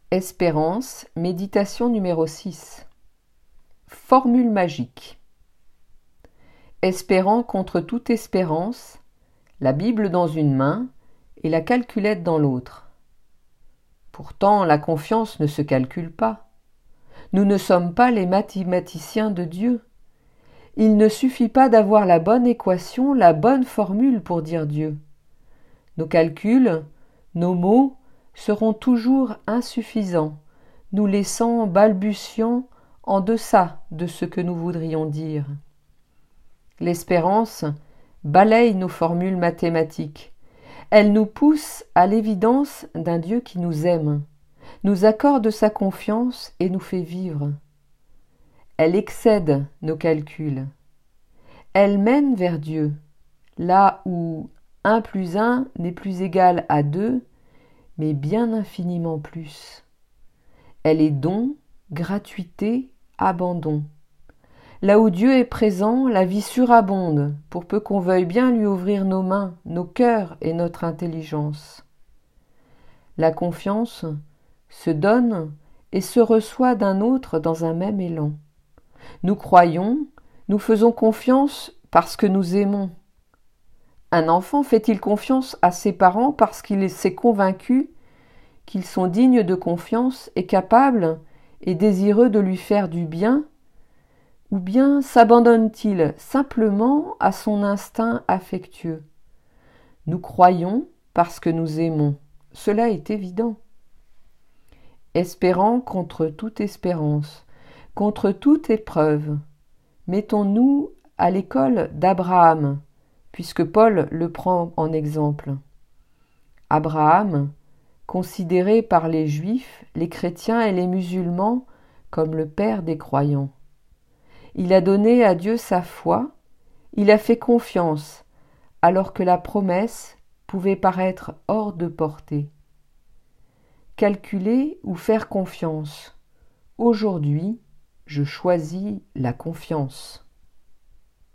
Espérance, méditation numéro 6. Formule magique. Espérant contre toute espérance, la Bible dans une main et la calculette dans l'autre. Pourtant, la confiance ne se calcule pas. Nous ne sommes pas les mathématiciens de Dieu. Il ne suffit pas d'avoir la bonne équation, la bonne formule pour dire Dieu. Nos calculs, nos mots seront toujours insuffisants, nous laissant balbutiants en deçà de ce que nous voudrions dire. L'espérance balaye nos formules mathématiques. Elle nous pousse à l'évidence d'un Dieu qui nous aime, nous accorde sa confiance et nous fait vivre. Elle excède nos calculs. Elle mène vers Dieu, là où 1 + 1 n'est plus égal à 2, mais bien infiniment plus. Elle est don, gratuité, abandon. Là où Dieu est présent, la vie surabonde, pour peu qu'on veuille bien lui ouvrir nos mains, nos cœurs et notre intelligence. La confiance se donne et se reçoit d'un autre dans un même élan. Nous croyons, nous faisons confiance parce que nous aimons. Un enfant fait-il confiance à ses parents parce qu'il s'est convaincu qu'ils sont dignes de confiance et capables et désireux de lui faire du bien, ou bien s'abandonne-t-il simplement à son instinct affectueux? Nous croyons parce que nous aimons, cela est évident. Espérant contre toute espérance, contre toute épreuve, mettons-nous à l'école d'Abraham, puisque Paul le prend en exemple. Abraham, considéré par les Juifs, les chrétiens et les musulmans comme le père des croyants. Il a donné à Dieu sa foi, il a fait confiance, alors que la promesse pouvait paraître hors de portée. Calculer ou faire confiance. Aujourd'hui, je choisis la confiance.